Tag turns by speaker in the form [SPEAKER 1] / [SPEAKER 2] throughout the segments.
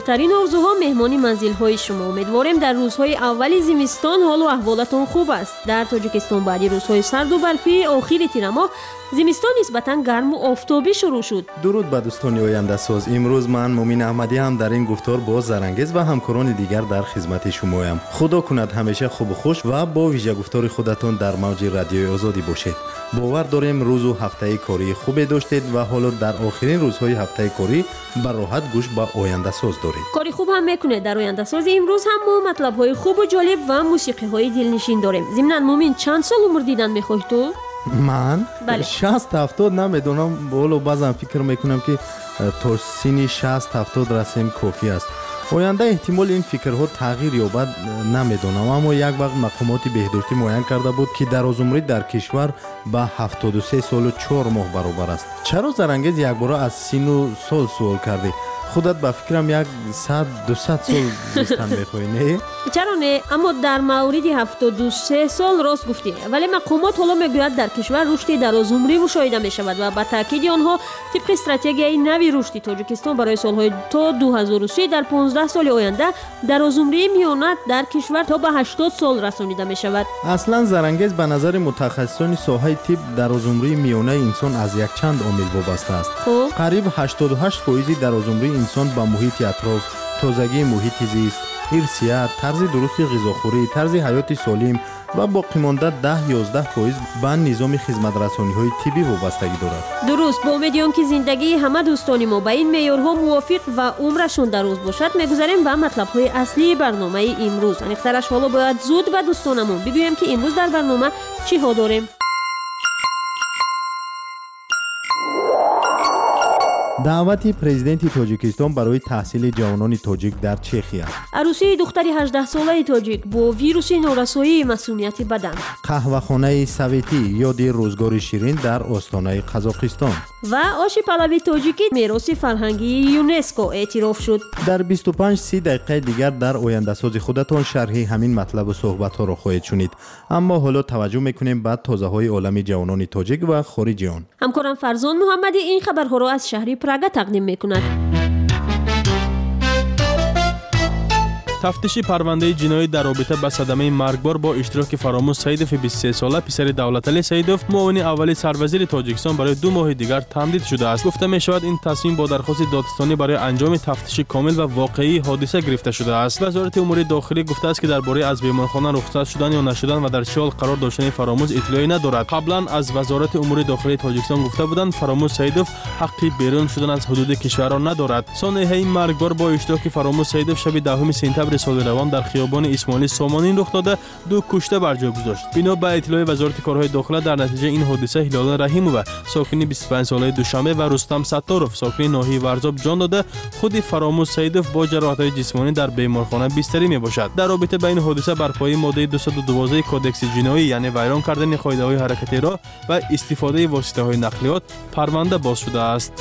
[SPEAKER 1] ترین آرزوها مهمانی منزل‌های شما. امیدواریم در روزهای اولی زمستان حال و احوالتون خوب است. در تاجیکستان بعد روزهای سرد و برفی آخر تیر ماه زمستان نسبتاً گرم و آفتابی شروع شد.
[SPEAKER 2] درود به دوستان آینده ساز. امروز من مومین احمدی هم در این گفتار با زرانگیز و همکاران دیگر در خدمت شمایم. خدا کند همیشه خوب و خوش و با ویژه گفتار خودتان در موج رادیوی آزادی باشید. باور داریم روز و هفته کاری خوبی داشتید و حالا در آخرین روزهای هفته کاری به راحت گوش به آینده ساز دارید.
[SPEAKER 1] کاری خوب هم میکنه در آینده ساز. امروز هم ما مطلب‌های خوب و جالب و موسیقی‌های دلنشین داریم. ضمناً مومین چند سال عمر دیدن می‌خوای تو؟
[SPEAKER 2] من
[SPEAKER 1] بله.
[SPEAKER 2] 60-70 نمیدونم، بالا بعضا فکر میکنم که تا سینی 60-70 رسیم کافی است. آینده احتمال این فکرها تغییر یابد نمیدونم، اما یک وقت مقامات بهداشتی معین کرده بود که درآمد در کشور به 73 سال و 4 ماه برابر است. چرا زرانگیز یک بار از سین و سال سوال کردی؟ خودت به فکرم یک 100-200 سال زیستن میخوای نه؟
[SPEAKER 1] چرا نه؟ اما در مورد 73 سال راست گفتی. ولی مقامات حالا میگوید در کشور رشد درازعمری مشاهده میشود و با تاکید آنها طبق استراتژی نوی رشد تاجیکستان برای سالهای تا 2030 در 15 سال آینده درازعمری میانه در کشور تا به 80 سال رسانیده میشود.
[SPEAKER 2] اصلا زرانگیز به نظر متخصصان ساحه طب درازعمری میانه انسان از یک چند عامل وابسته است. قریب 88% درازعمری انسان با محیط اطراف، تازگی محیط زیست، ارثیات، طرز درست غذاخوری، طرز حیات سالم و باقی مانده 10-11% به نظام خدمت رسانی‌های طبی وابستگی دارد.
[SPEAKER 1] درست. با امیدوارم که زندگی همه دوستان ما به این معیارها موافق و عمرشون دراز باشد، میگذاریم به مطلب‌های اصلی برنامه امروز. انیخترش حالا باید زود به دوستانمون بگویم که امروز در برنامه چی ها داریم.
[SPEAKER 2] دعوت پرزیدنت تاجیکستان برای تحصیل جوانان تاجیک در چخیا.
[SPEAKER 1] عروسی دختری 18 ساله تاجیک با ویروس نورسایی مسمومیت بدن.
[SPEAKER 2] قهوه‌خانه سویتی یاد روزگار شیرین در آستانه قزاقستان.
[SPEAKER 1] و آش پلوی تاجیکی میراث فرهنگی یونسکو اعتراف شد.
[SPEAKER 2] در 25-30 دقیقه دیگر در آینده ساز خودتان شرح همین مطلب و صحبت‌ها را خواهید شنید. اما حالا توجه می‌کنیم به تازه‌های عالمی جوانان تاجیک و خارجی آن.
[SPEAKER 1] همکارم فرزان محمدی این خبرها را از شهر پراگ تقدیم می‌کند.
[SPEAKER 3] تفتیش پرونده جنایی در رابطه با صدمه مرگبار با اشتراک فراموش سیدوف 23 ساله پسر دولتعلی سیدوف معاون اول سروزیر تاجیکستان برای 2 ماه دیگر تمدید شده است. گفته می شود این تصمیم با درخواست دادستانی برای انجام تفتیش کامل و واقعی حادثه گرفته شده است. وزارت امور داخلی گفته است که درباره از بیمارخانه رخصت شدن یا نشدن و در چه حال قرار داشتن فراموش اطلاعی ندارد. قبلا از وزارت امور داخلی تاجیکستان گفته بودند فراموش سیدوف حقی بیرون شدن از حدود کشور را ندارد. سانحه مرگبار با اشتراک فراموش سیدوف شب 10 سپتامبر سال روان در خیابان اسماعیلی سامانین رخ داده 2 کشته بر جای گذاشت. بنا به اطلاع وزارت کارهای داخله در نتیجه این حادثه هلال رحیمووا ساکن 25 ساله دوشنبه و رستم ستاروف ساکن ناحیه ورزاب جان داده. خود فراموش سیدوف با جراحت‌های جسمانی در بیمارخانه بستری میباشد. در رابطه با این حادثه بر پایه ماده 212 کدکس جنایی یعنی ویران کردن قاعده‌های حرکتی راه و استفاده واسطه‌های نقلیات پرونده باز شده است.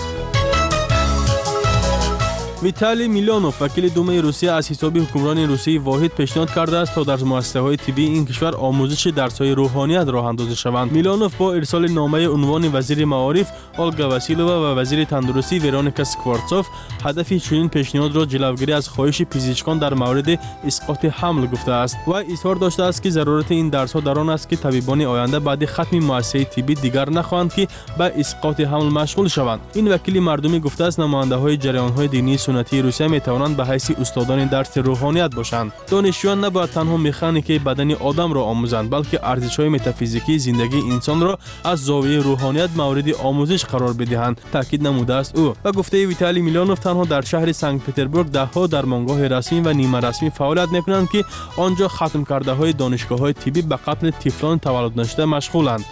[SPEAKER 3] ویتالی میلانوف وکیل دومه روسیه از حساب حکمران روسیه واحد پیشنهاد کرده است تا در مؤسسه‌های طبی این کشور آموزش درس‌های روحانیت راه اندازی شوند. میلانوف با ارسال نامه عنوان وزیر معارف آلگا واسیلووا و وزیر تندرستی ورونیکا سکوارتسوف هدف چنین پیشنهاد را جلوگیری از خواهش پزشکان در مورد اسقاط حمل گفته است و اظهار داشته است که ضرورت این درس‌ها در آن است که طبیبان آینده بعد ختم مؤسسه طبی دیگر نخواهند که به اسقاط حمل مشغول شوند. این وکیل مردمی گفته است نماینده‌های جریان‌های دینی سنتی روسیه می توانند به حیث استادان درس روحانیت باشند. دانشجویان نباید تنها مکانیک بدن آدم را آموزند بلکه ارزش‌های متافیزیکی زندگی انسان را از زاویه روحانیت مورد آموزش قرار بدهند تاکید نموده است او. و گفته ویتالی میلانوف تنها در شهر سنت پترزبورگ ده‌ها درمانگاه رسمی و نیمه رسمی فعالیت می‌کنند که آنجا ختم کرده‌های دانشگاه‌های طبی به قتل طفلان تولد نشده مشغولند.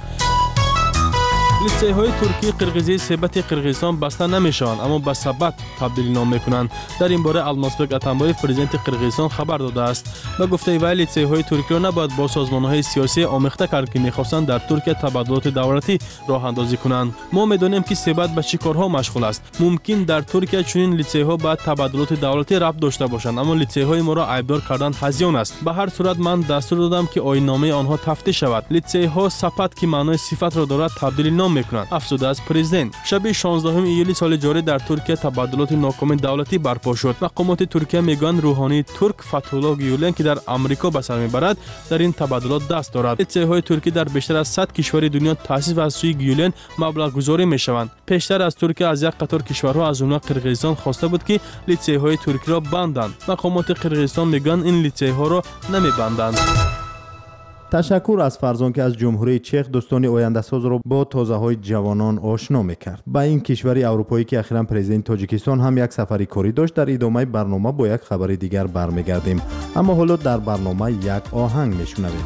[SPEAKER 3] لیسه‌های ترکی قرقیزی ثبت قرقیزستان بسته نمیشوند اما به ثبت تبدیل نام میکنند. در این باره المازبک اتنبایف پرزیدنت قرقیزستان خبر داده است و گفته وی لیسه‌های ترکی را نباید با سازمان‌های سیاسی آمیخته کرد که می‌خواستند در ترکیه تبادلات دولتی راه اندازی کنند. ما می‌دانیم که ثبت به چه کارها مشغول است. ممکن در ترکیه چنین لیسه‌ها با تبادلات دولتی ربط داشته باشند اما لیسه‌های ما را عیبدار کردن هزیان است. به هر صورت من دستور دادم که آیین‌نامه آنها تفتیش شود. لیسه‌ها ثبت که معنای صفت را دارد تبدیل نام میکنند. افزوده از پرزیدنت. شب 16 ایولی سال جاری در ترکیه تبادلات ناکام دولتی برپا شد. مقامات ترکیه میگن روحانی ترک فتح‌الله گیولن که در آمریکا به سر میبرد در این تبادلات دست دارد. لیتسی‌های ترکی در بیشتر از 100 کشور دنیا تأسیس و از سوی گیولن مبلغ گذاری میشوند. پیشتر از ترکیه از یک قطار کشورها از جمله قرقیزستان خواسته بود که لیتسی‌های ترکی را بندند. مقامات قرقیزستان میگن این لیتسی‌ها را نمیبندند.
[SPEAKER 2] تشکر از فرزان که از جمهوری چک دوستان آینده‌ساز را با توضیح‌های جوانان آشنا می‌کرد. با این کشور اروپایی که اخیراً پرزیدنت تاجیکستان هم یک سفری کاری داشت، در ادامه برنامه با یک خبر دیگر برمیگردیم. اما حالا در برنامه یک آهنگ میشنویم.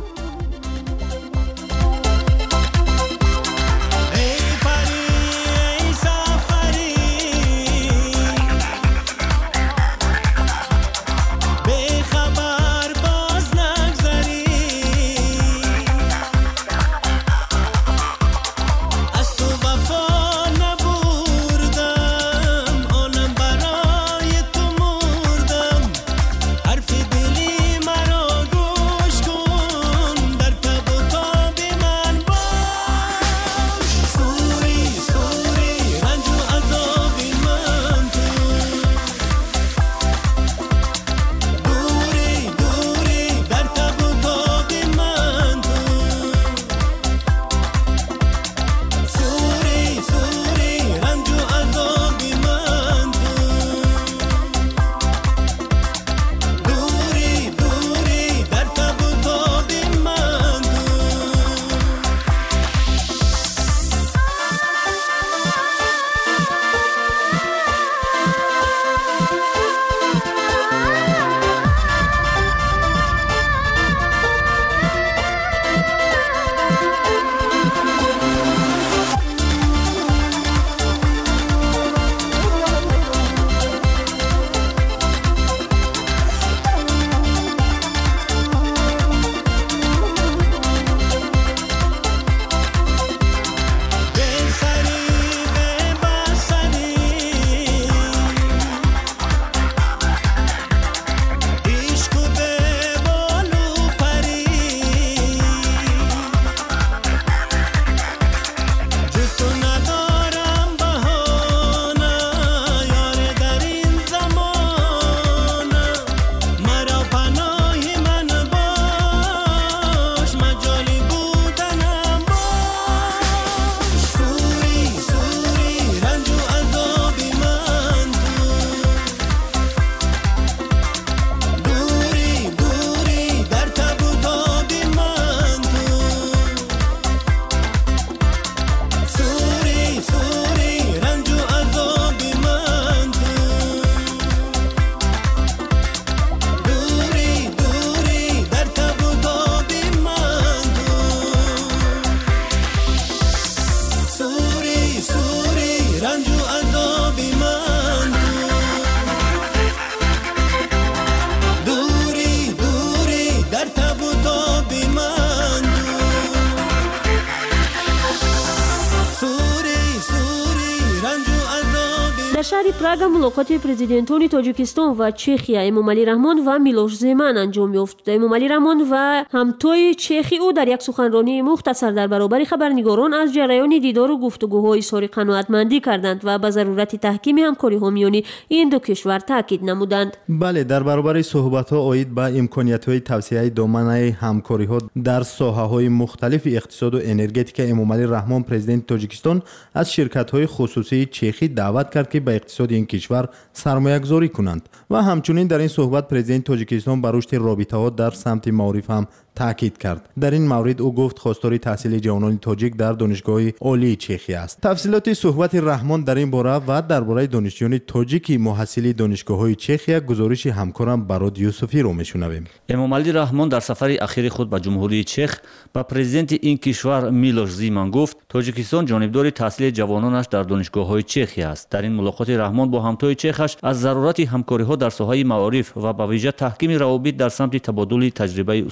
[SPEAKER 1] در شهر پراگ ملاقات پرزیدنتان تاجیکستان و چخیا امامعلی رحمان و میلوش زمان انجام یافت. امامعلی رحمان و همتای چخی او در یک سخنرانی مختصر در برابر خبرنگاران از جریان دیدار و گفتگوهای اظهار قناعتمندی کردند و به ضرورت تحکیم همکاری‌ها میان این دو کشور تاکید نمودند.
[SPEAKER 2] بله، در برابر صحبت‌ها اید به امکانیت‌های توسعه دامنه همکاری‌ها در ساحه‌های مختلف اقتصاد و انرژتیک امامعلی رحمان پرزیدنت تاجیکستان از شرکت‌های خصوصی چخی دعوت کرد که به اقتصاد این کشور سرمایه‌گذاری کنند و همچنین در این صحبت پرزیدنت تاجیکستان بر رشد رابطه‌ها در سمت معارف هم تاکید کرد. در این مورد او گفت خواستار تحصیل جوانان تاجیک در دانشگاه عالی چخی است. تفصیلات صحبت رحمان در این باره و درباره دانشجویان تاجیکی محصل دانشگاه‌های چخی گزارش همکارم براد یوسفی رو میشنویم.
[SPEAKER 4] امامعلی رحمان در سفر اخیر خود به جمهوری چخ با پرزیدنت این کشور میلوش زیمان گفت تاجیکستان جانبدار تحصیل جوانانش در دانشگاه‌های چخی است. در این ملاقات رحمان با همتای چخش از ضرورت همکاری‌ها در ساحه معارف و به ویژه تحکیم روابط در سمت تبادل تجربه استادان و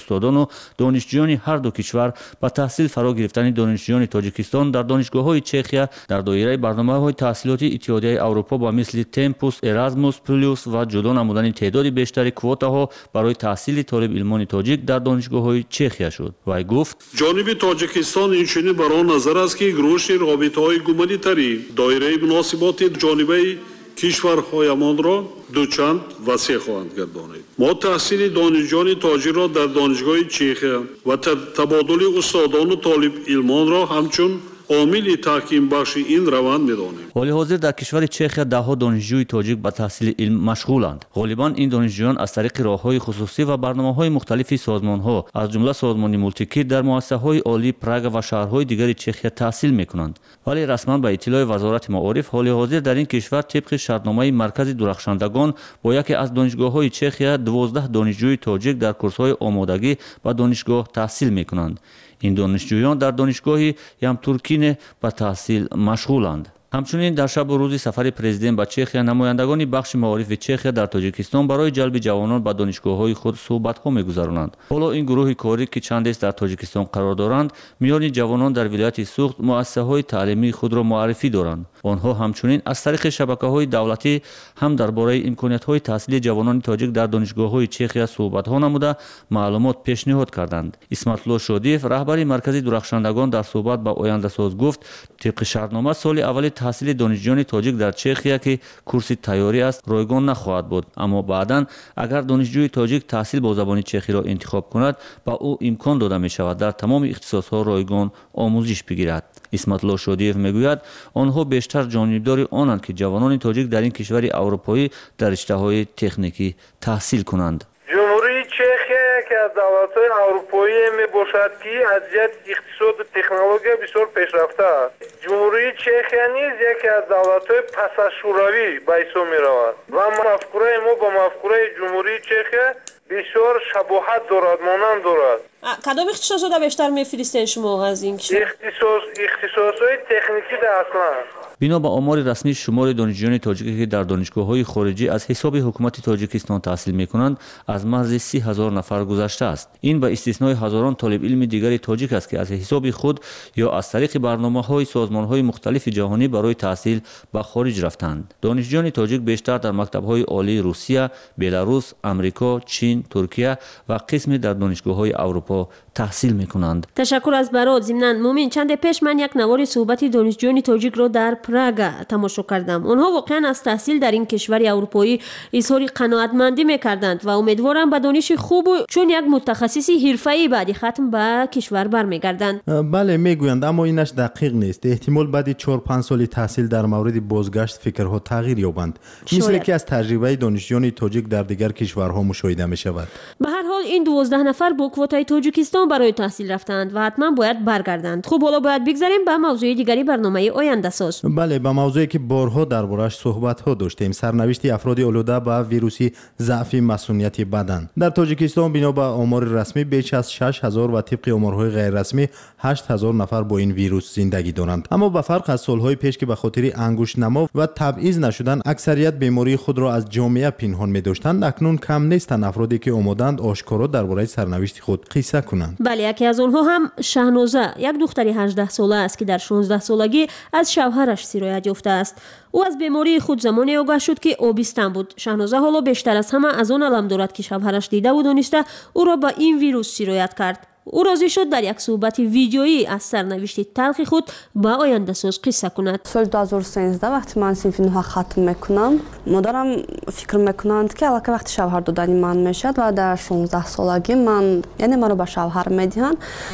[SPEAKER 4] донишҷӯёни ҳарду кишвар ба таҳсил фаро гирифтани донишҷӯёни тоҷикистон дар донишгоҳҳои чехия дар доираи барномаҳои таҳсилоти иттиҳодияи аврупо ба мисли темпус, эразмус плюс ва ҷудо намудани теъдоди бештари квотаҳо барои таҳсили толибилмони тоҷик дар донишгоҳҳои чехия шуд. Вай гуфт:
[SPEAKER 5] ҷониби тоҷикистон инчунин бар он назар аст ки рушди робитаҳои гуманитарӣ доираи муносиботи ҷонибаи кишварҳоямонро дучанд васеъ хоҳанд гардонид. мо таҳсили донишҷӯёни тоҷикро дар донишгоҳи чехия ва табодули устодону толибилмонро ҳамчун عاملی تحکیم بخشی این روند می‌دانیم.
[SPEAKER 4] حال حاضر در کشور چخیا ده‌ها دانشجوی تاجیک به تحصیل علم مشغولند. غالباً این دانشجویان از طریق راه‌های خصوصی و برنامه‌های مختلف سازمان‌ها از جمله سازمان مولتیکی در مؤسسه‌های عالی پراگ و شهرهای دیگر چخیا تحصیل می‌کنند. ولی رسما به اطلاع وزارت معارف حال حاضر در این کشور طبق شرطنامه مرکز درخشندگان با یکی از دانشگاه‌های چخیا 12 دانشجوی تاجیک در کورس‌های آمادگی به دانشگاه تحصیل می‌کنند. این دانشجویان در دانشگاه یمتورکین به تحصیل مشغولند. همچنین در شب و روز سفر پرزیدنت به چخیا نمایندگان بخش معارف چخیا در تاجیکستان برای جلب جوانان به دانشگاه‌های خود صحبت‌ها می‌گذرانند. حالا این گروه کاری که چند است در تاجیکستان قرار دارند، میان جوانان در ولایت سوخت مؤسسه‌های تعلیمی خود را معرفی دارند. آنها همچنین از طریق شبکه‌های دولتی هم درباره امکانات‌های تحصیلی جوانان تاجیک در دانشگاه‌های چخیا صحبت‌ها نموده معلومات پیشنهاد کردند. اسمت‌الله شادیف رهبر مرکز درخشندگان در صحبت با آینده‌ساز گفت طبق شرطنامه سال اول تحصیل دانشجویان تاجیک در چخیا که کورس تیاری است رایگان نخواهد بود، اما بعداً اگر دانشجوی تاجیک تحصیل با زبان چخی را انتخاب کند با او امکان داده می شود در تمام اختصاص‌ها رایگان آموزش بگیرد. اسمت‌الله شادیف میگوید آنها بیشتر جانبدار آنند که جوانان تاجیک در این کشور اروپایی در رشته‌های تکنیکی تحصیل کنند.
[SPEAKER 6] جمهوری چخیا یکی از دولت‌های اروپایی میباشد که از جهت اقتصاد و تکنولوژی بسیار پیشرفته است. جمهوری چخیا نیز یکی از دولت‌های پس از شوروی به حساب می‌رود و مفکوره ما با مفکوره جمهوری چخیا بسیار شباهت دارد، مانند دارد.
[SPEAKER 1] کدام اختصاصات بیشتر می‌فرستین شما از این کشور؟
[SPEAKER 6] اختصاص‌های تکنیکی در اصلا.
[SPEAKER 4] بنا به آمار رسمی شمار دانشجویان تاجیکی که در دانشگاه‌های خارجی از حساب حکومت تاجیکستان تحصیل می‌کنند از مرز 30,000 نفر گذشته است. این به استثنای هزاران طالب علم دیگر تاجیک است که از حساب خود یا از طریق برنامه‌های سازمان‌های مختلف جهانی برای تحصیل به خارج رفتند. دانشجویان تاجیک بیشتر در مکتب‌های عالی روسیه، بلاروس، آمریکا، چین، ترکیه و قسمی در دانشگاه‌های اروپا تحصیل می‌کنند.
[SPEAKER 1] تشکر از برات. ضمناً مومن چند پیش من یک نوار صحبت دانشجویان تاجیک را در پراگ تماشا کردم. آنها واقعا از تحصیل در این کشور اروپایی اظهار قناعتمندی می‌کردند و امیدوارم به دانش خوب چون یک متخصص حرفه‌ای بعد ختم به کشور برمیگردند.
[SPEAKER 2] بله میگویند، اما اینش دقیق نیست. احتمال بعد 4-5 سال تحصیل در مورد بازگشت فکرها تغییر یابند، مثل که از تجربه دانشجویان تاجیک در دیگر کشورها مشاهده می‌شود.
[SPEAKER 1] به هر حال این 12 نفر با کوتای تاجیکستان برای تحصیل رفتند و حتما باید برگردند. خب حالا باید بگذاریم به موضوع دیگری برنامه آینده ساز.
[SPEAKER 2] بله، به موضوعی که بارها درباره‌اش صحبت‌ها داشتیم، سرنوشت افراد آلوده به ویروس ضعف مسئولیت بدن. در تاجیکستان بنا به آمار رسمی بیش از 6,000 و طبق آمارهای غیر رسمی 8,000 نفر با این ویروس زندگی دارند. اما به فرق از سال‌های پیش که به خاطر انگشت نما و تبعیض نشدن اکثریت بیماری خود را از جامعه پنهان می‌داشتند، اکنون کم نیستند افرادی که آمادند آشکارا درباره سرنوشت خود قصه کنند.
[SPEAKER 1] بله، یکی از آنها هم شهنازه، یک دختری 18 ساله است که در 16 سالگی از شوهرش سرایت یافته است. او از بیماری خود زمانی آگاه شد که آبستن بود. شهنازه حالا بیشتر از همه از آن الم دارد که شوهرش دیده و دانسته او را به این ویروس سرایت کرد. او راضی شد در یک صحبت ویدیویی از سرنوشت تلخ خود با آینده ساز قصه کند.
[SPEAKER 7] سال 2013 وقتی من صنف 9 ختم میکنم، مادرم فکر میکنند که الان وقتی شوهر دادن من میشد و در 16 سالگی من رو به شوهر میدهند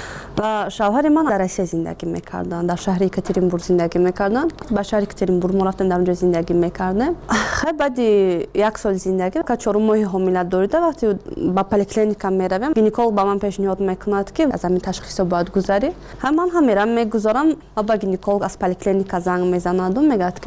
[SPEAKER 7] و شوهر من در روسیه زندگی میکردن، در شهر یکاترینبورگ زندگی میکردن. به شهر یکاترینبورگ ما رفتیم، در اونجا زندگی میکردیم. خیلی بعد یک سال زندگی که 4 ماه حامله داشته وقتی با پلیکلینیکا میرویم، گینکولوگ با من پیشنهاد میکند که از همین تشخیص باید گذاری. من هم میرم میگذارم و با گینکولوگ از پلیکلینیکا زنگ میزند و میگه که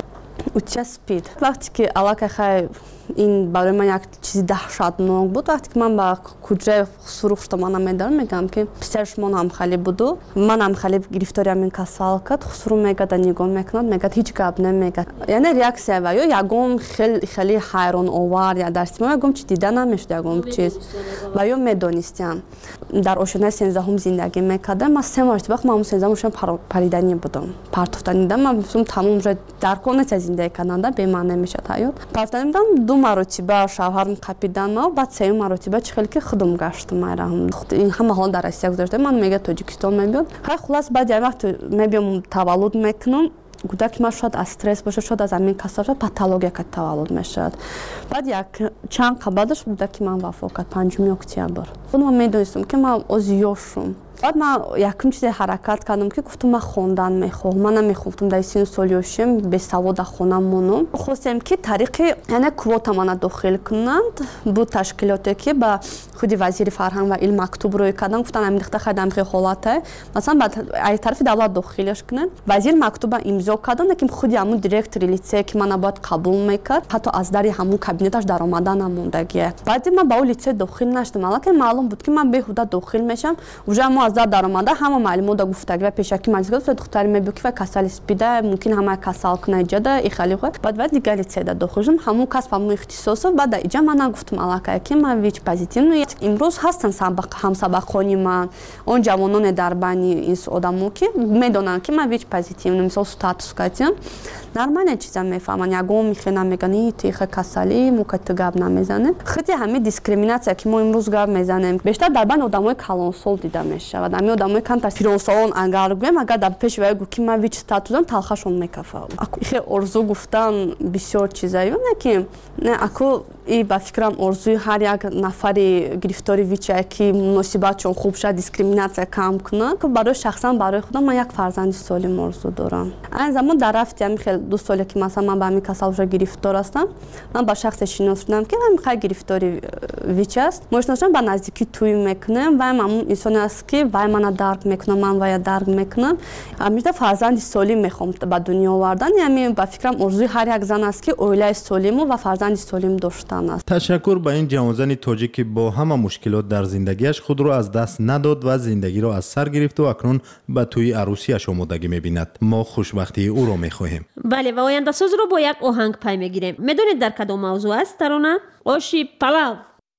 [SPEAKER 7] у часпид. Вақти ки аллакай این برای من یک چیزی دهشتناک بود وقتی که من با کجای سروخ شما نمیدارم میگم که پسرش من هم خیلی بودو من هم خیلی گرفتاری همین کسال کرد خسرو میگد نگاه میکند میگد هیچ گپ نمیگد یعنی ریاکسیا و یا یگم خیلی حیران آور یا درس ما یگم چی دیده نمیشد یگم چیز و یا میدونستم در آشنای 13 زندگی میکردم من 3 ماه وقت من 13 ماه پریدنی بودم پرتفتنی دادم من تمام در کنه زندگی کردن به من نمیشد حیات پرتفتنی دادم مرتبه شوهرم قپیدن و بعد 3 مرتبه چخیل که خودم گشتم میرم این همه حال در روسیه گذاشته من میگه تاجیکستان میبیام خلاص بعد یه وقت میبیام تولد میکنم کودک ما شاید از استرس باشه شاید از همین کسل شد پاتولوژی که تولد میشد بعد یک چند بعدش کودک من وفات کرد 5 اکتبر خودم میدونستم که من ازیوشم بعد من یکم چیز حرکت کردم که گفتم من خوندن میخوام من نمیخوام در سن سالیوشم به سواد خونم مونم خواستم که طریق یعنی کوتا من داخل کنند بود تشکیلاتی که با خودی وزیر فرهنگ و علم مکتوب روی کردن گفتن همین دختر خدمت حالته مثلا بعد ای طرف دولت داخلش کنن وزیر مکتوب امضا کردن که خودی همون دایرکتور لیسه که من باید قبول میکرد حتی از در همون کابینتش در اومدن نموندگیه بعد من با اون لیسه داخل نشدم البته معلوم بود که من بهوده داخل میشم و از در اومده همه معلومات گفتگی و پیشکی مجلس گفت دختری میبکی و کسل اسپیده ممکن همه کسل کنه جده ای خیلی خوب بعد دیگه لیسه داخلم همون کس همون اختصاص بعد اینجا من گفتم الکه که من ویچ پوزیتیو امروز هستن هم سبقانی من اون جوانان دربانی این آدمو که میدونن که من ویچ پوزیتیو مثلا استاتوس کاتیم نرمال چیزا میفهمن یگم میخونن میگن تیخ کسلی موقت گاب نمیزنه خیلی همه دیسکریمیناسیا که ما امروز گاب میزنیم بیشتر دربان آدمای کلانسول دیده میشه و دمی آدمای کم تا فیرونسالون اگر بگم اگر در پیش وای که من ویچ استاتوسم تلخشون میکفه خیلی ارزو گفتن بسیار چیزایی نه که نه اكو ای با فکرم ارزوی هر یک نفری گرفتاری ویچه که مناسبت چون خوب شد دیسکریمیناسیا کم کنه که برای شخصا برای خودم من یک فرزند سالم ارزو دارم این زمان در رفتم خیلی 2 ساله که مثلا من با همین کسل گرفتار هستم من با شخص شناختم که من خیلی گرفتاری ویچه است مشناسم با نزدیکی توی میکنم و من اون انسانی است که وای من درک میکنم من وای درک میکنم همیشه فرزند سالم میخوام به دنیا آوردن یعنی با فکرم ارزوی هر یک زن است که اوله سالم و فرزند سالم داشتن است
[SPEAKER 2] تشکر به این جوانزن تاجیک که با همه مشکلات در زندگیش خود را از دست نداد و زندگی را از سر گرفت و اکنون به توی عروسیش آمادگی میبیند ما خوشبختی او را میخواهیم
[SPEAKER 1] بله و آینده ساز رو با یک آهنگ پی میگیریم میدونید در کدام موضوع است ترانه آشی پلاو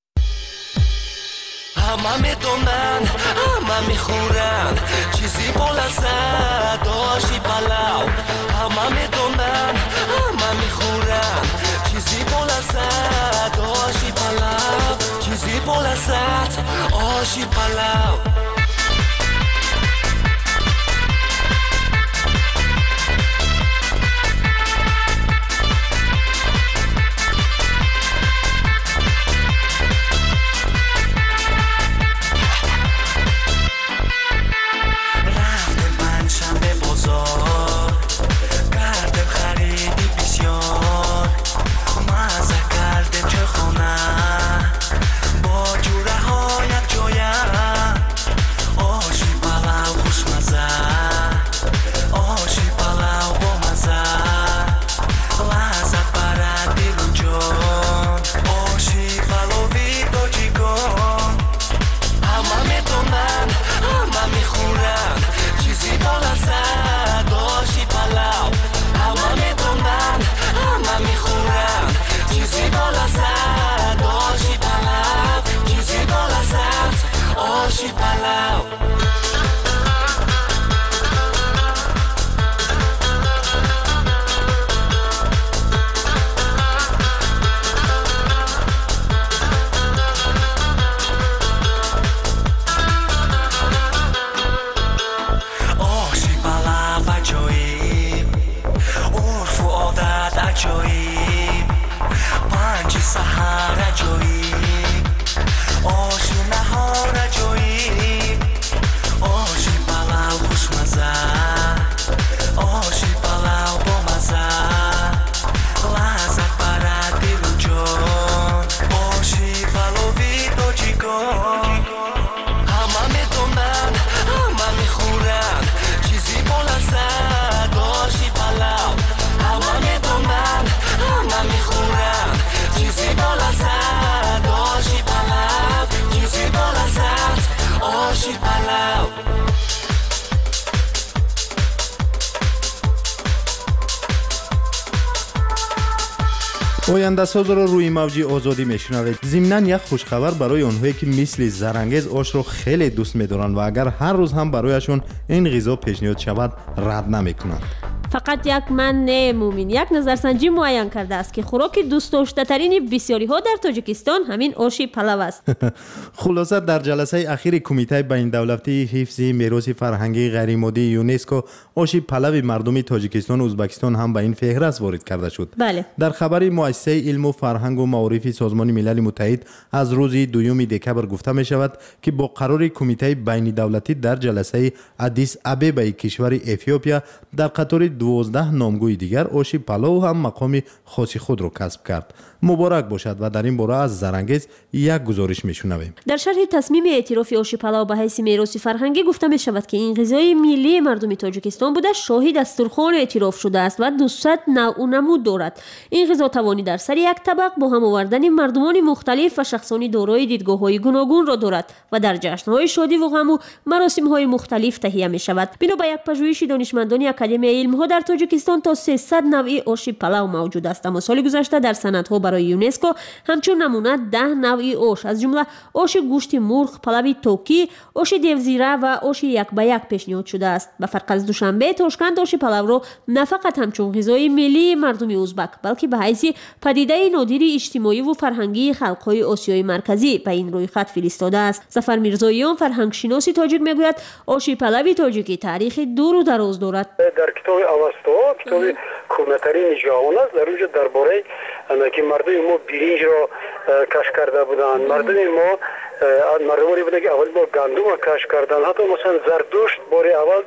[SPEAKER 8] همه میدونن همه میخورن چیزی بلزد آشی پلاو همه میدونن همه میخورن چیزی بلزد آشی پلاو چیزی بلزد آشی پلاو
[SPEAKER 2] ояндасозро рӯи мавҷи озодӣ мешунавед. зимнан як хушхабар барои онҳое ки мисли зарангез ошро хеле дӯст медоранд ва агар ҳар рӯз ҳам барояшон ин ғизо пешниҳод шавад рад намекунанд.
[SPEAKER 1] фақат як ман не мумин як назарсанҷӣ муайян кардааст ки хӯроки дӯстдоштатарини бисёриҳо дар тоҷикистон ҳамин оши палав аст.
[SPEAKER 2] хулоса дар ҷаласаи ахири кумитаи байнидавлатии ҳифзи мероси фарҳангии ғайримоддии ЮНЕСКО оши палави мардуми Тоҷикистону Ӯзбекистон ҳам ба ин феҳраст ворид карда шуд.
[SPEAKER 1] Бале.
[SPEAKER 2] дар хабари муассисаи илму фарҳангу маорифи Созмони милали муттаҳид аз рӯзи 2 декабр гуфта мешавад ки бо қарори кумитаи байнидавлатӣ дар ҷаласаи Адис Абебаи кишвари Эфиопия дар қатори 12 номгӯи дигар оши палов ҳам мақоми хоси худро касб кард. муборак бошад ва дар ин бора аз Зарангез як гузориш мешунавем.
[SPEAKER 1] дар шарҳи тасмими эътирофи оши палав ба ҳайси мероси фарҳангӣ гуфта мешавад ки ин ғизои миллии мардуми Тоҷикистон буда шоҳи дастурхон эътироф шудааст ва 200 навъу намуд дорад. ин ғизо тавони дар сари як табақ бо ҳам овардани мардумони мухталиф ва шахсони дорои дидгоҳҳои гуногунро дорад ва дар ҷашнҳои шодиву ғаму маросимҳои мухталиф таҳия мешавад. бино ба як пажӯҳиши донишмандони Академияи илмҳо дар Тоҷикистон то 300 навъи оши палав мавҷуд аст, аммо соли гузашта дар санадҳо барои ЮНЕСКО ҳамчун намуна 10 навъи ош аз ҷумла оши гӯшти мурғ, палави токӣ, оши девзира ва оши якбаяк пешниҳод шудааст. ба фарқ аз Душанбе, Тошканд оши палавро на фақат ҳамчун ғизои миллии мардуми ӯзбак, балки ба ҳайси падидаи нодири иҷтимоиву фарҳангии халқҳои Осиёи марказӣ ба ин рӯйхат фиристодааст. Зафар Мирзоиён, фарҳангшиноси тоҷик, мегӯяд оши палави тоҷикӣ таърихи дуру дароз дорад.
[SPEAKER 9] дар китоби авасто, китоби кӯҳнатарини ҷаҳон аст, дар онҷо дар бораи ки мардуми мо биринҷро кашф карда буданд, мардуми мо мардумоне буданд ки аввали бор гандумро кашф карданд. ҳатто масалан Зардушт бори аввал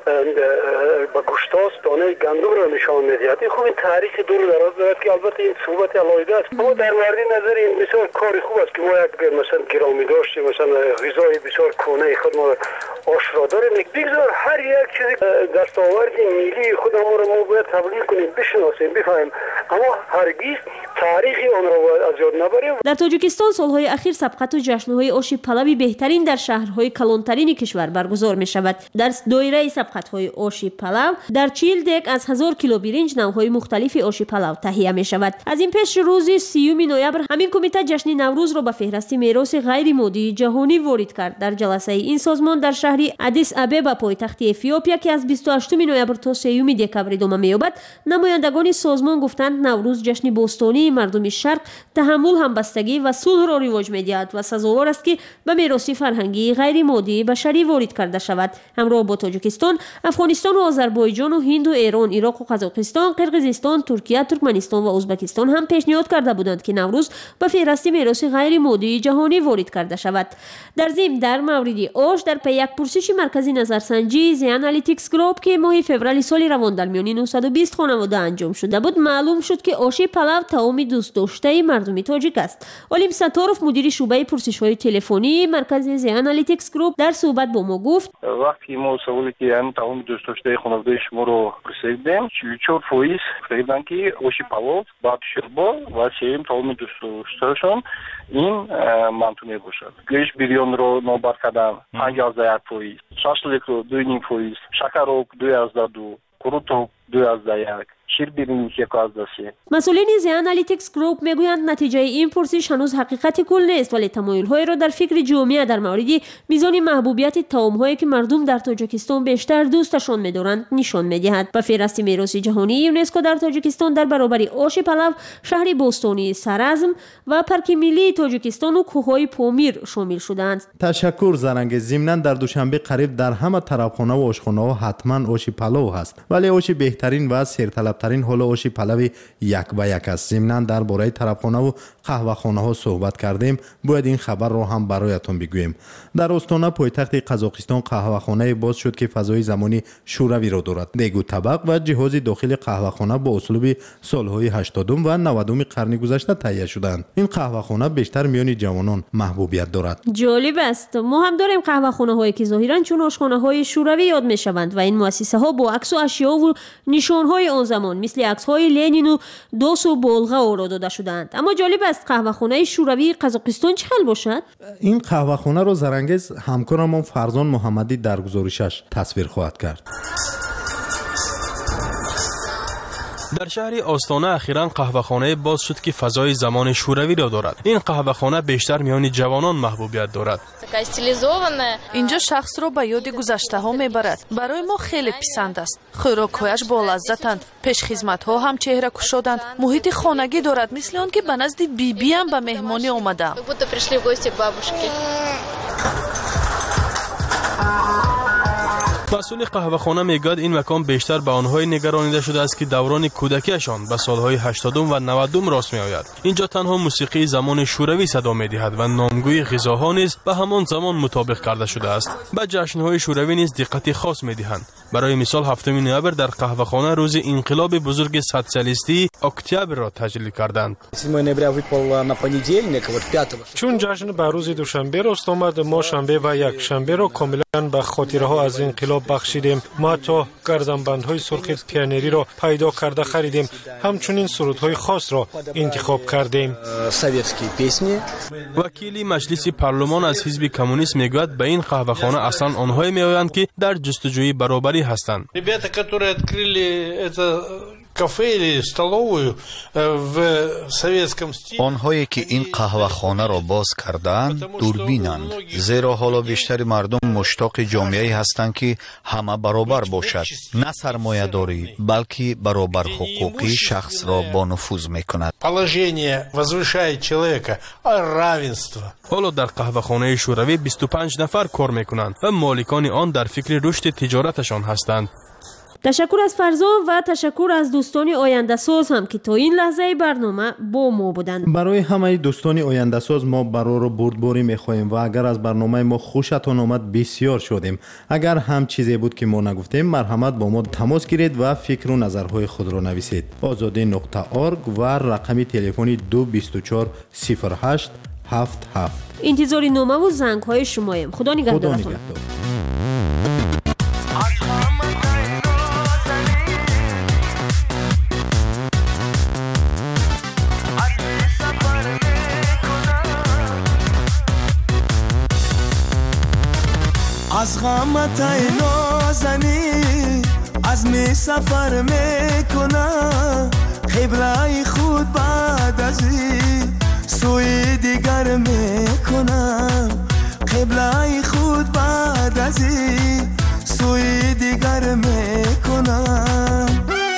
[SPEAKER 9] ба гӯштос донаи гандумро нишон медиҳад. ин хуб ин таърихи дуру дароз дорад ки албатта ин суҳбати алоҳида аст. аммо дар мавриди назари ин бисёр кори хуб аст ки мо як масалан гиромӣ доштем, масалан ғизои бисёр кӯнаи худ мо ошро дорем. бигзор ҳар як чизи дастоварди миллии худамонро мо бояд таблиғ кунем, бишиносем, бифаҳмем, аммо ҳаргиз таърихи онро бояд аз ёд набарем.
[SPEAKER 1] дар Тоҷикистон солҳои ахир сабқату ҷашнҳои оши палави беҳтарин дар шаҳрҳои калонтарини кишвар баргузор мешавад. дар доираи сабқатҳои оши палав дар 40 дек аз 1000 кило биринҷ навъҳои мухталифи оши палав таҳия мешавад. аз ин пеш рӯзи 30 ноябр ҳамин кумита ҷашни Наврӯзро ба феҳрасти мероси ғайримоддии ҷаҳонӣ ворид кард. дар ҷаласаи ин созмон дар шаҳри Адис Абеба, пойтахти Эфиопия, ки аз 28 ноябр то 3 декабр идома меёбад, намояндагони созмон гуфтанд Наврӯз ҷашни бостонии мардуми Шарқ таҳаммул, ҳамбастагӣ ва сулҳро ривоҷ медиҳад ва сазовор аст ки ба мероси фарҳангии ғайримоддии башарӣ ворид карда шавад. ҳамроҳ бо Тоҷикистон, Афғонистону Озарбойҷону Ҳинду, Эрон, Ироқу Қазоқистон, Қирғизистон, Туркия, Туркманистон ва Ӯзбекистон ҳам пешниҳод карда буданд ки Наврӯз ба феҳрасти мероси ғайримоддии ҷаҳонӣ ворид карда шавад. дар зим дар мавриди ош дар пай як пурсиши маркази назарсанҷии The Analytics Group ки моҳи феврали соли равон дар миёни 920 хонавода анҷом шуда буд, маълум шуд ки оши палав таоми дӯстдоштаи мардуми тоҷик аст. Олим Сатторов, мудири шуъбаи пурсишҳои телефонии маркази The Analytics Group, дар суҳбат бо мо гуфт:
[SPEAKER 10] вақти мо саволе ки ҳамин таоми дӯстдоштаи хонаводаи шуморо пурсидем, 44% гуфтанд ки оши палов, баъд шӯрбо ва сеюм таоми дӯстдоштаашон ин манту мебошад. гӯшт бирёнро нобар кардан 5%, шашликро 2.5%, шакарок 2.2%, куруток 2.1%, ширбиринг 1.3%.
[SPEAKER 1] масъулини The Analytics Group мегӯянд натиҷаи ин пурсиш ҳанӯз ҳақиқати кул нест, вале тамоюлҳоеро дар фикри ҷомеа дар мавриди мизони маҳбубияти таомҳое ки мардум дар Тоҷикистон бештар дӯсташон медоранд нишон медиҳад. ба феҳрасти мероси ҷаҳонии ЮНЕСКО дар Тоҷикистон дар баробари оши палав шаҳри бостонии Саразм ва парки миллии Тоҷикистону кӯҳҳои Помир шомил шудаанд.
[SPEAKER 2] ташаккур Зарангез. зимнан дар Душанбе қариб дар ҳама тарабхонаву ошхонаҳо ҳатман оши палов ҳаст, вале оши беҳтарин ва серталабтарин ҳоло оши палави якбаяк аст. зимнан дар бораи тарабхонаву қаҳвахонаҳо суҳбат кардем, бояд ин хабарро ҳам бароятон бигӯем. дар остона пойтахти Қазоқистон қаҳвахонае боз шуд ки фазои замони шӯравиро дорад. дегу табақ ва ҷиҳози дохили қаҳвахона бо усулуби солҳои 80 ва 90 қарни гузашта таҳия шуданд. ин қаҳвахона бештар миёни ҷавонон маҳбубият дорад.
[SPEAKER 1] ҷолиб аст. мо ҳам дорем қаҳвахонаҳое ки зоҳиран чун ошхонаҳои шӯравӣ ёд мешаванд ва ин муассисаҳо бо аксу ашёву нишонҳои он замон мисли аксҳои Ленину досу болға оро дода шудаанд. аммо ҷолиб аст, қаҳвахонаи шӯравии Қазоқистон чӣ хел бошад?
[SPEAKER 2] ин қаҳвахонаро Зарангез ҳамкорамон Фарзон Муҳаммадӣ дар гузоришаш тасвир хоҳад кард.
[SPEAKER 3] در شهر آستانه اخیراً قهوه‌خانه باز شد که فضای زمان شوروی را دارد. این قهوه‌خانه بیشتر میان جوانان محبوبیت دارد.
[SPEAKER 11] اینجا شخص را به یاد گذشته‌ها میبرد. برای ما خیلی پسند است. خوراک‌هایش بالذتند. پیشخدمت‌ها هم چهره کشادند. محیط خانگی دارد، مثل آن که به نزد بیبی هم به مهمانی آمدم.
[SPEAKER 3] مسئول قهوه‌خانه میگوید این مکان بیشتر به آنهای نگرانیده شده است که دوران کودکیشان به سالهای 80 و 90 راست میآید. اینجا تنها موسیقی زمان شوروی صدا می‌دهد و نامگوی غذاها نیز به همان زمان مطابق کرده شده است. به جشن‌های شوروی نیز دقت خاص می‌دهند. برای مثال 7 نوامبر در قهوه‌خانه روز انقلاب بزرگ سوسیالیستی اکتبر را تجلیل کردند.
[SPEAKER 12] چون جشن به روز دوشنبه راست آمد، ما شنبه و یک شنبه را کاملا به خاطرها از انقلاب بخشیدیم. ما تا گردنبندهای سرخ پیانری را پیدا کرده خریدیم. همچنین سرودهای خاص را انتخاب کردیم.
[SPEAKER 3] وکیلی مجلس پارلمان از حزب کمونیست میگوید به این قهوه‌خانه اصلا آنهایی میآیند که در جستجوی برابری هستند.
[SPEAKER 13] آنهایی که این قهوه‌خانه را باز کردند دوربینند، زیرا حالا بیشتر مردم مشتاق جامعه‌ای هستند که همه برابر باشد، نه سرمایه‌داری بلکه برابر حقوقی شخص را با نفوذ می‌کند.
[SPEAKER 3] حالا در قهوه‌خانه شوروی 25 نفر کار می‌کنند و مالکان آن در فکر رشد تجارتشان هستند.
[SPEAKER 1] تشکر از فرزان و تشکر از دوستان آینده ساز هم که تا این لحظه برنامه با ما بودند.
[SPEAKER 2] برای همه دوستان آینده ساز ما برای بردباری می‌خواهیم و اگر از برنامه ما خوشتان آمد بسیار شدیم. اگر هم چیزی بود که ما نگفتیم مرحمت با ما تماس گیرید و فکر و نظرهای خود را نویسید. azadi.org و رقم تلفن 224 08 77.
[SPEAKER 1] انتظار نامه و زنگ‌های شماییم. خدا نگهدارتون.
[SPEAKER 8] از غمت ای نازنی از می سفر میکنم، قبله خود بعد از این سوی دیگر میکنم، قبله خود بعد از این سوی دیگر میکنم.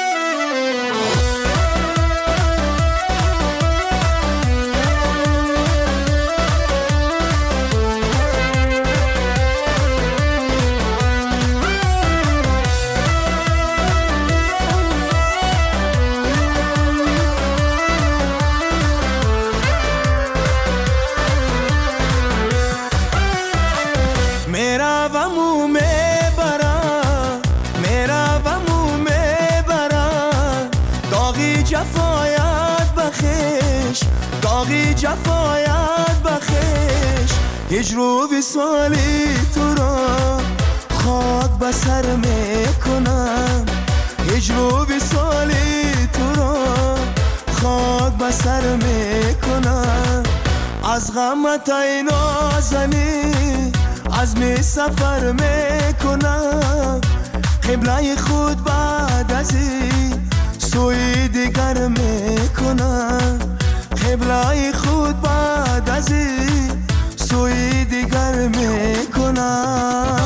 [SPEAKER 8] جفایت بخش هجر وصالی تو را خاک به سر میکنم، هجر وصالی تو را خاک به سر میکنم. از غمت ای نازنی از می سفر میکنم، قبله خود بعد از این سوی دیگر میکنم، قبله خود بعد از این سوی دیگر میکنم.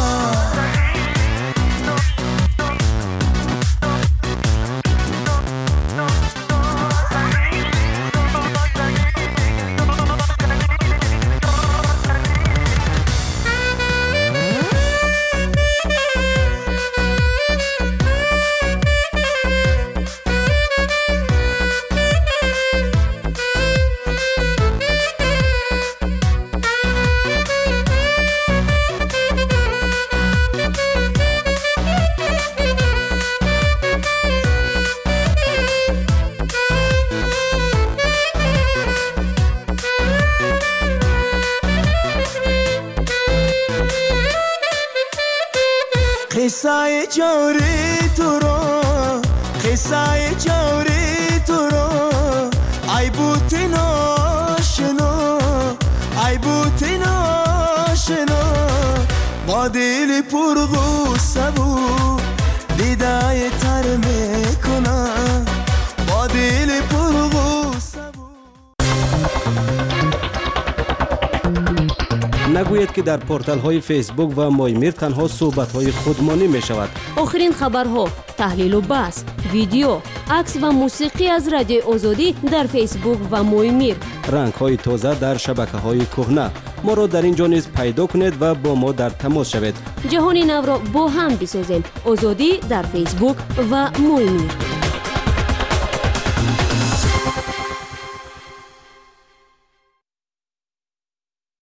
[SPEAKER 8] قصه جوری تو رو، قصه جوری تو رو، ای بوتی ناشنو، ای بوتی ناشنو، با دل پر غصه بود دیدای تر میکنم،
[SPEAKER 14] نگویید که در پورتال های فیسبوک و مایمیر تنها صحبت های خودمانی می شود.
[SPEAKER 1] آخرین خبرها، تحلیل و بحث، ویدیو، عکس و موسیقی از رادیو آزادی در فیسبوک و مایمیر.
[SPEAKER 14] رنگ های تازه در شبکه های کهنه. ما را در اینجا نیز پیدا کنید و با ما در تماس شوید.
[SPEAKER 1] جهان نو را با هم بسازیم. آزادی در فیسبوک و مایمیر.